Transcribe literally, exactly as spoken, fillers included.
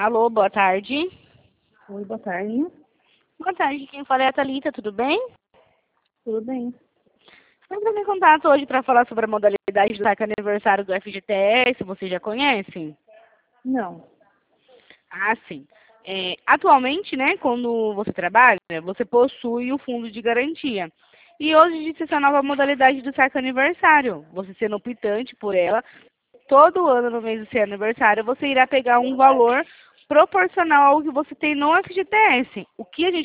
Alô, boa tarde. Oi, boa tarde. Boa tarde, quem fala é a Thalita, tudo bem? Tudo bem? Estamos em contato hoje para falar sobre a modalidade do saque aniversário do F G T S, você já conhece? Não. Ah, sim. É, atualmente, né, quando você trabalha, você possui o fundo de garantia. E hoje existe essa nova modalidade do saque aniversário. Você sendo optante por ela, todo ano no mês do seu aniversário, você irá pegar um valor proporcional ao que você tem no F G T S. O que a gente